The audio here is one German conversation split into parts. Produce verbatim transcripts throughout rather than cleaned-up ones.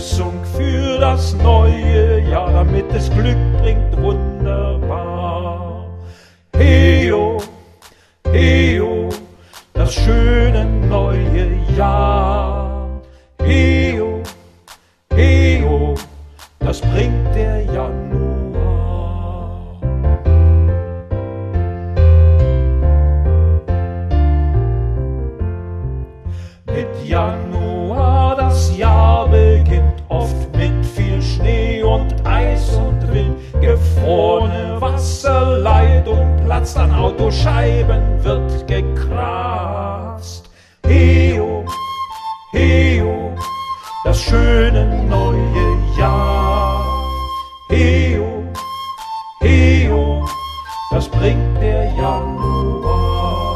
Begrüßung für das neue Jahr, damit es Glück bringt, wunderbar. Heo, heo, das schöne neue Jahr. Heo, heo, das bringt der Januar. Mit Januar das Jahr beginnt, oft mit viel Schnee und Eis und Wind. Gefrorene Wasserleitung platzt, an Autoscheiben wird gekratzt. Heo, heo, das schöne neue Jahr. Heo, heo, das bringt der Januar.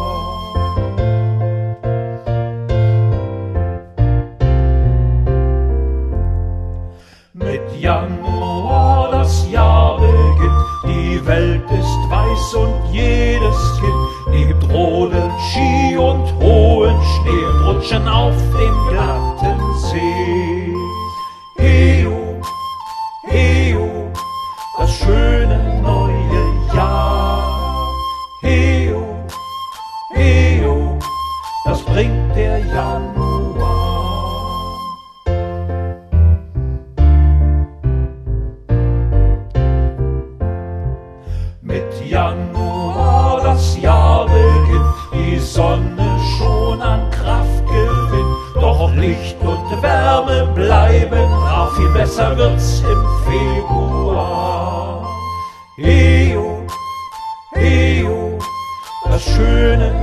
Mit Januar das Jahr beginnt, die Welt ist weiß und jedes Kind liebt Rodeln, Ski und hohen Schnee und Rutschen auf dem glatten See. Heo, heo, das schöne neue Jahr. Heo, heo, das bringt der Januar. Mit Januar das Jahr beginnt, die Sonne schon an Kraft gewinnt, doch Licht und Wärme bleiben rar, viel besser wird's im Februar. Heo, heo, das schöne